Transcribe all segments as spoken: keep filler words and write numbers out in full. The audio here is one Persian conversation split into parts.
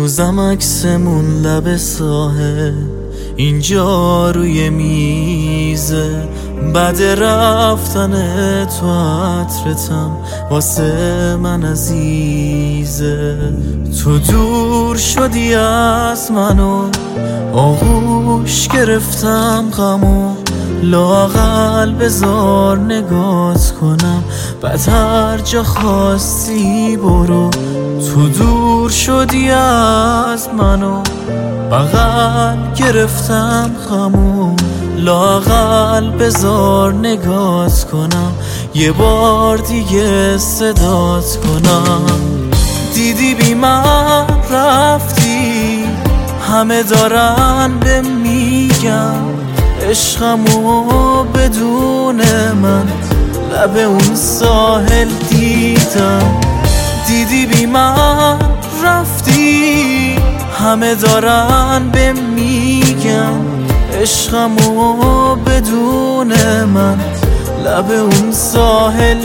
هنوزم عکسمون لب ساحل اینجا روی میزه، بعد رفتن تو عطرتم واسه من عزیزه. تو دور شدی از منو، آغوش گرفتم غمو، لااقل بذار نگات کنم، بعد هر جا خواستی برو. تو دور شدی از منو، بغل گرفتم غمو، لااقل بذار نگات کنم، یه بار دیگه صدات کنم. دیدی بی من رفتی، همه دارن به میگم عشقمو بدون من لب اون ساحل دیدم. دیدی بی من رفتی، همه دارن به میگم عشقمو بدون من لب اون ساحل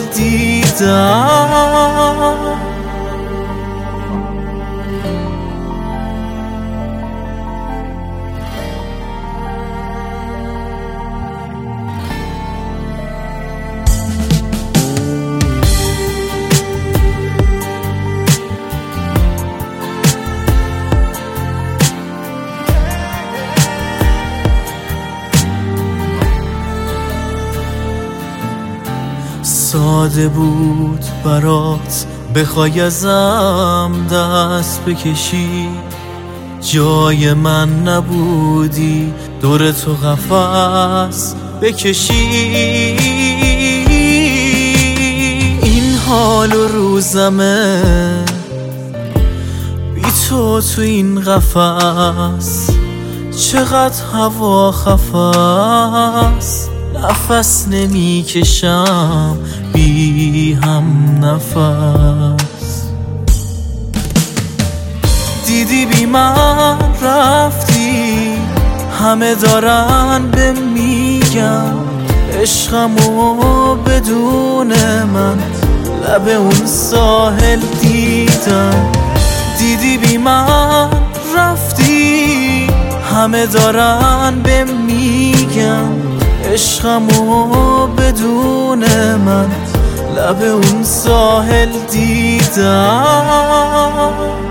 دیدم. ساده بود برات بخوای ازم دست بکشی، جای من نبودی دور تو قفس بکشی. این حال و روزمه بی تو تو این قفس، چقدر هوا خفست، نفس نمی کشم بی هم نفس. دیدی بی من رفتی، همه دارن به میگم عشقمو بدون من لب اون ساحل دیدم. دیدی بی من رفتی، همه دارن به میگم عشقمو بدون من لب اون ساحل دیدم.